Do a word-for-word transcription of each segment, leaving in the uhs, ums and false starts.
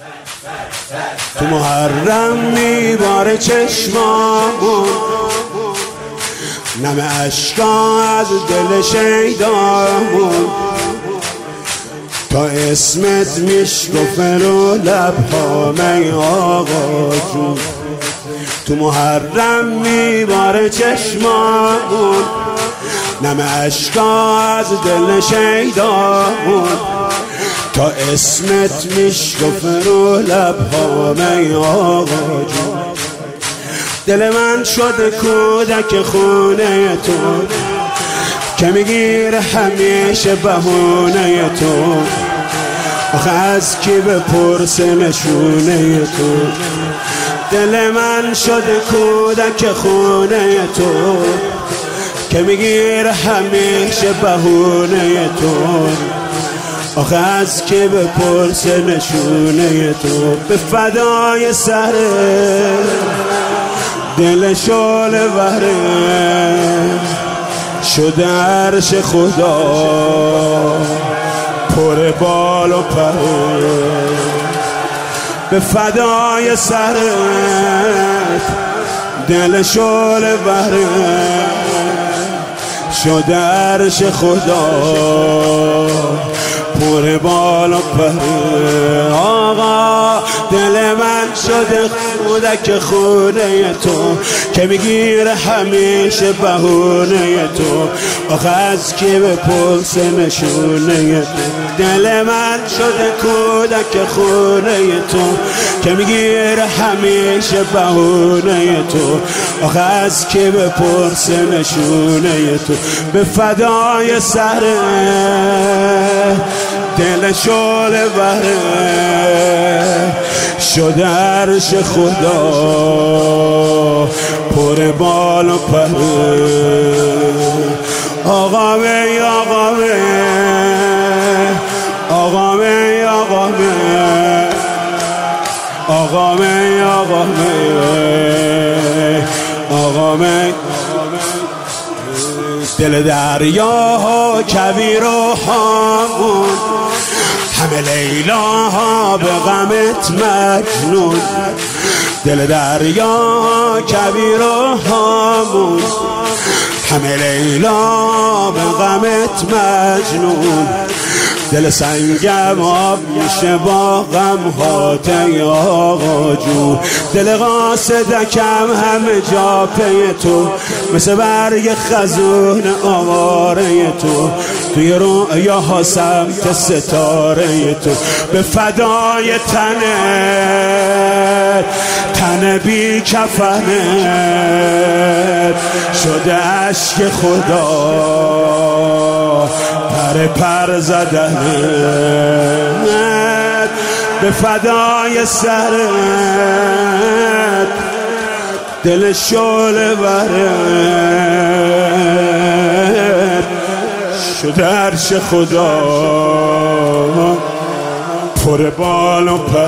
تو محرم میباره چشمامون، نم اشکا از دل شیدامون، تا اسمت میشکفه رو لبهامه آقا جون. تو محرم میباره چشمامون، نم اشکا از دل شیدامون، تا اسمت میشکفه رو لبهامه آقا جون. دل من شده کودک خونه تو، که میگیره همیشه بهونه تو. آخه از کی بپرسه نشونه تو؟ دل من شده کودک خونه تو، که میگیره همیشه بهونه تو. آخه از کی بپرسه نشونه تو؟ به فدای سر دل شعله وره شده عرش خدا پر بال و پره. به فدای سرت دل شعله وره شده عرش خدا پر بال و پره. آقا دل من شده کودک خونه تو، که میگیره همیشه بهونه تو. آخه از کی بپرسه نشونه تو؟ دل من شده کودک خونه تو، که میگیره همیشه بهونه تو. آخه از کی بپرسه نشونه تو؟ به فدای سر دل شعله وره شده عرش خدا پر بال و پره. آقا می آقا می آقا می آقا می آقا می آقا می آقا می. دل دریا کویر و هامون، همه لیلاها به غمت مجنون. دل دریا کویر و هامون، همه لیلا به غمت مجنون. دل سنگم آب میشه با غم هاته آقا جون. دل قاصدکم همه جا پی تو، مثل برگ خزون آواره تو. توی رویاها سمت ستاره تو. به فدای تنت تن بی کفنت شده عشق خدا پر پر زدنت. به فدای سرت دل شعله ورت شده عرش خدا پر بال و پر.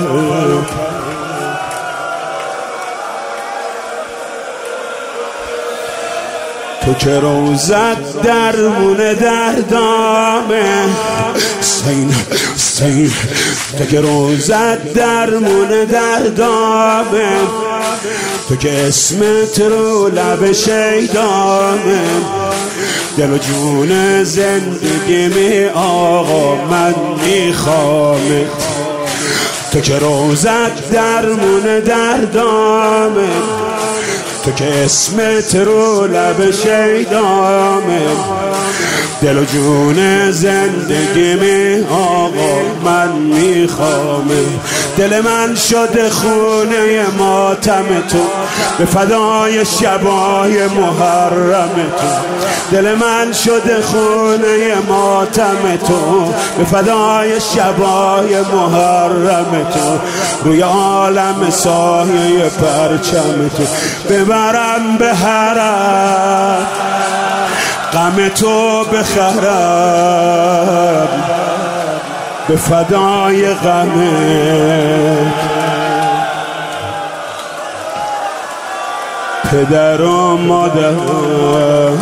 تو که روزت درمونه دردامه سین سین، تو که روزت درمونه دردامه، تو که اسمت رو لب شیدامه. دل و جون زندگی می آقا من میخوامه. تو که روزت درمونه دردامه، تو که اسمت رو لب شیدامه. دل و جون زندگی می آقا من میخوامه. دل من شده خونه ماتم تو، به فدای شبای محرم تو. دل من شده خونه ماتم تو، به فدای شبای محرم تو. روی عالم سایه پرچم تو ببرم به حرم، غم تو بخرم به فدای غمت. پدر و مادرم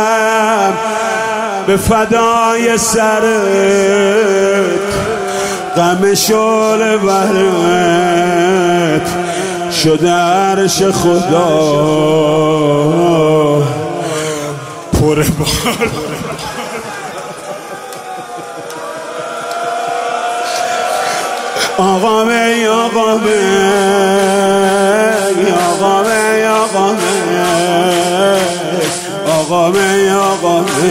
به فدای سرت غم شعله بهرت شده عرش خدا پر بال. آقا می آقا می آقا می آقا می آقا می آقا می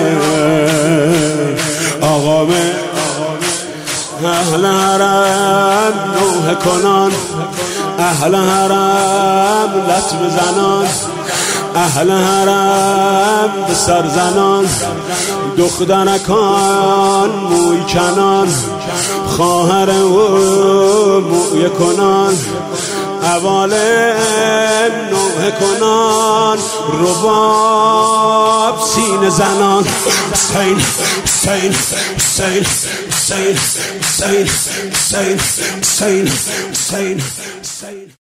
آقا می اهل حرم نوحه کنان، اهل حرم لطم زنان، اهل حرم به سر زنان، دخترکان موی کنان، خواهر او موی کنان، اواله نوحه کنان، رباب سینه زنان. حسین حسین حسین حسین حسین حسین حسین حسین حسین